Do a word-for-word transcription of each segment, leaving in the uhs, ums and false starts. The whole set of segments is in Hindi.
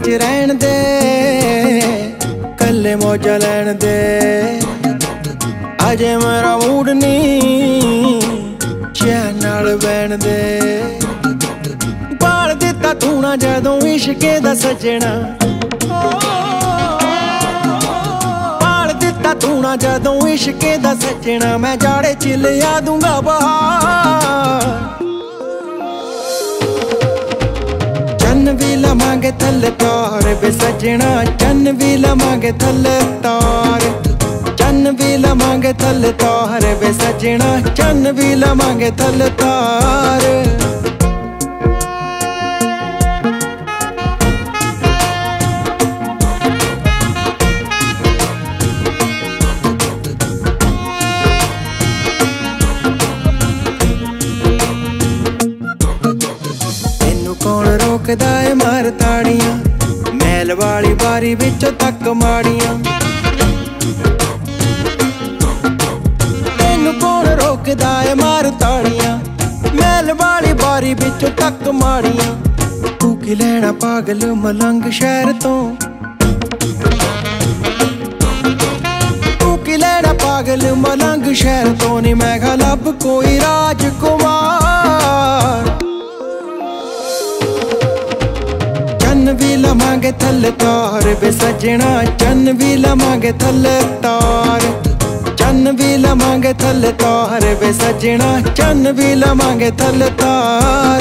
च रहन दे, कल्ले मौजा लैन दे। अजे मेरा मूड नहीं चैन नाल बैन दे। पाल दिता तू ना जदों इश्के दा सजना, पाल दिता तू ना जदों इश्के दा सजना। मैं जाड़े च लिया दूंगा बहार, चन्न भी लवांगे थल्ले तार बे सजना। चन्न भी लवांगे थल्ले तार, चन्न भी लवांगे थल्ले तार बे सजना। चन्न भी लवांगे थल्ले तार। कौन रोकदा है मार ताड़ियां, मैल वाली बारी विचों तक माड़ियां। तेनू कौन रोकदा है मार ताड़ियां, मैल वाली बारी विचों तक माड़ियां। तू की लैना पागल मलंग शहर तो, तू की लैना पागल मलंग शहर तो। नी मैं गा लब कोई राजकुमार, चन्न भी लवांगे थल्ले तार बे सजना। चन्न भी लवांगे थल्ले तार, चन्न भी लवांगे थल्ले तार बे सजना। चन्न भी लवांगे थल्ले तार।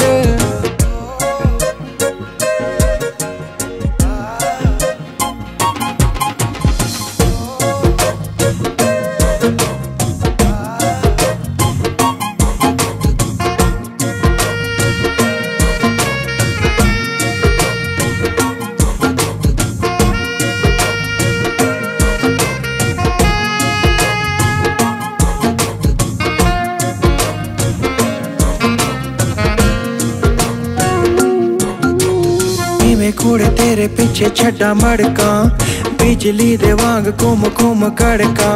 घोड़े तेरे पीछे छड्डा मड़का, बिजली दे वांग घुम घुम कड़का।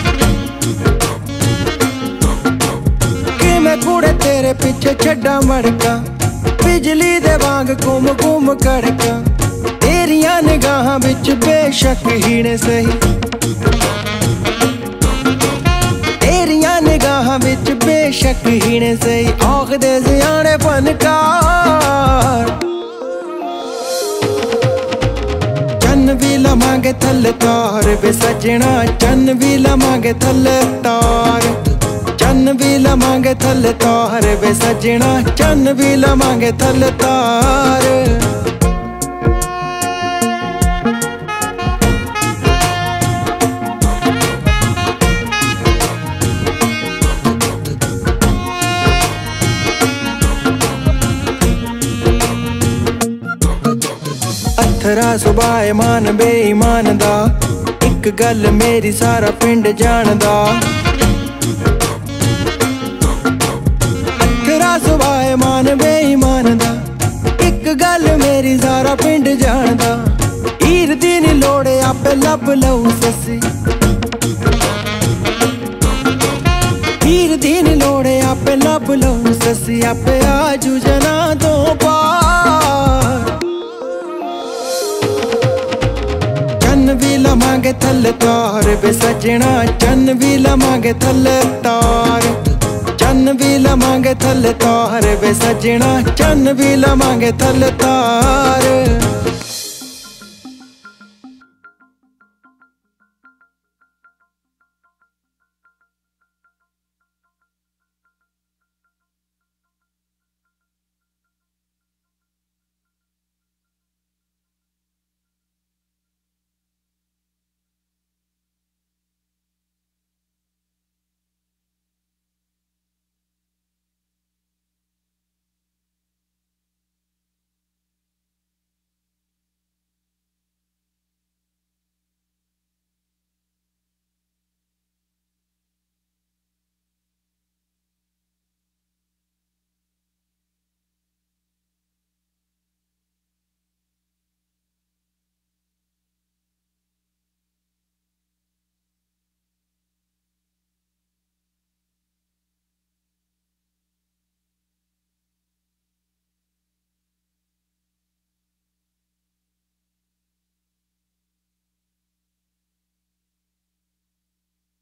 कि मैं घोड़े तेरे पीछे छड्डा मड़का, बिजली दे वांग घुम घुम कड़का। तेरियां निगाहां विच बेशक हीने सही, तेरियां निगाहां विच बेशक हीने सही। आखदे सियाणे फनकार, चन्न भी लवांगे थल्ले तार बे सजना। चन्न भी लवांगे थल्ले तार, चन्न भी लवांगे थल्ले तार बे सजना। चन्न भी लवांगे थल्ले तार। अथरा सुभाए मान बेईमान दा, इक गल मेरी सारा पिंड जानदा। अथरा सुभाए मान बेईमान दा, इक गल मेरी सारा पिंड जानदा। हीर दी नी लोड़े आपे लब लऊ ससी, हीर दी नी लोड़े आपे लब लऊ ससी। आपे आजू जना तो पार, चन्न भी लवांगे थल्ले तार बे सजना। चन्न भी लवांगे थल्ले तार, चन्न भी लवांगे थल्ले तार बे सजना। चन्न भी लवांगे थल्ले तार।